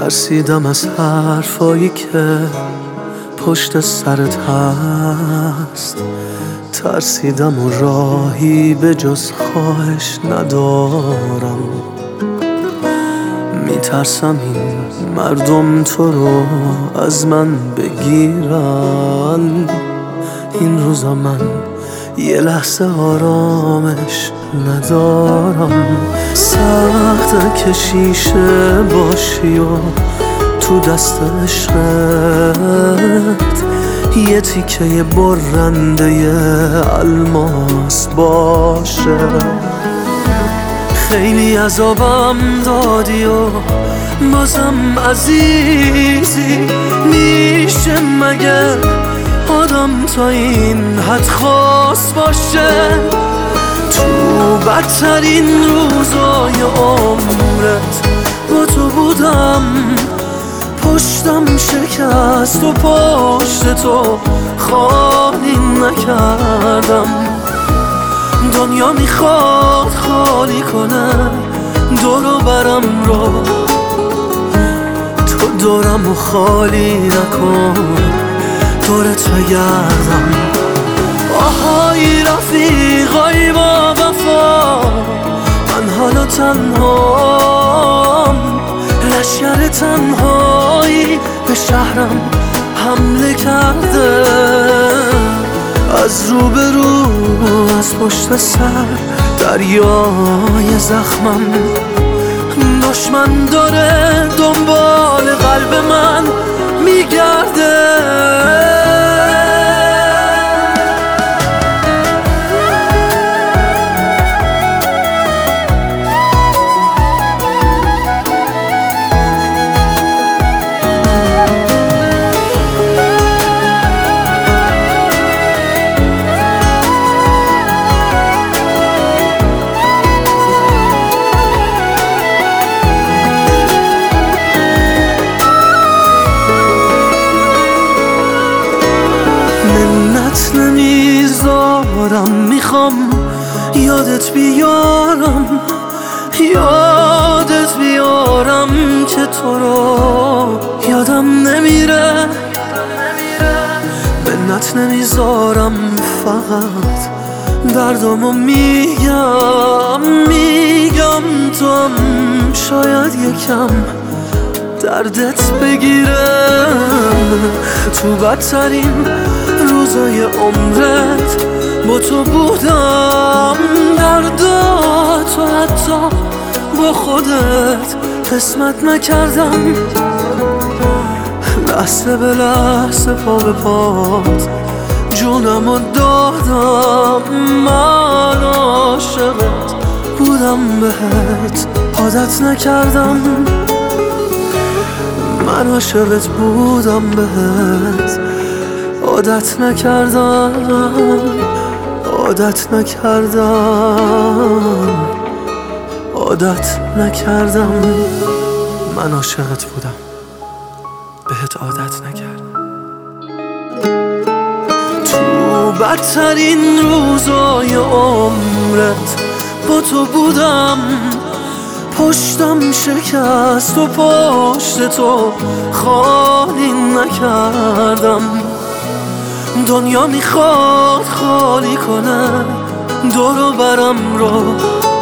ترسیدم از حرفایی که پشت سرت هست، ترسیدم و راهی به جز خواهش ندارم. میترسم این مردم تو رو از من بگیرن. این روزا من یه لحظه آرامش ندارم. سخت که شیشه باشی و تو دست عشقت یه تیکه برنده الماس باشه. خیلی عذابم دادی و بازم عزیزی، میشه مگه آدم تا این حد خاص باشه؟ تو بدترین روزای عمرت با تو بودم، پشتم شکست و پشت تو خالی نکردم. دنیا میخواد خالی کنه دور و برم رو، تو دورم و خالی نکن، دورت بگردم. آهای رفیقای با وفا، من حالا تنهام، لشگر تنهایی به شهرم حمله کرده. از رو به رو از پشت سر دریای زخمم، دشمن داره دنبال قلب من میگرده. نمیذارم، میخوام یادت بیارم، یادت بیارم که تو رو یادم نمیره. منت نمیذارم، فقط دردامو میگم تو هم شاید یکم دردت بگیره. تو بدترین روزای عمرت با تو بودم، درداتو حتی با خودت قسمت نکردم. لحظه به لحظه پا به پات جونمو دادم. من عاشقت بودم، بهت عادت نکردم. من عاشقت بودم، بهت عادت نکردم، عادت نکردم. من عاشقت بودم، بهت عادت نکردم. تو بدترین روزای عمرت با تو بودم، پشتم شکست و پشت تو خالی نکردم. دنیا میخواد خالی کنه دور و برم رو،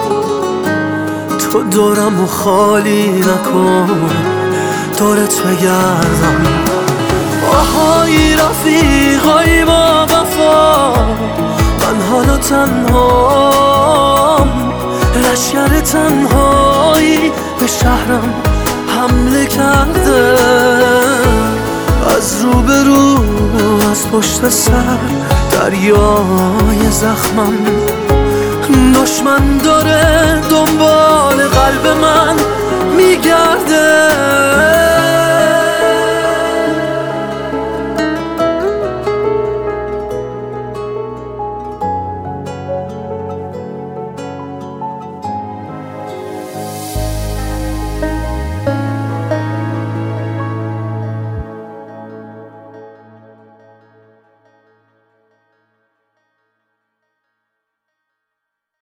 تو دورم و خالی نکن، دورت بگردم. آهای رفیقای با وفا، من حالا تنهام، لشگر تنهایی به شهرم حمله کرده. از رو به رو از پشت سر دریای زخمم، دشمن داره دنبال قلب من میگرده.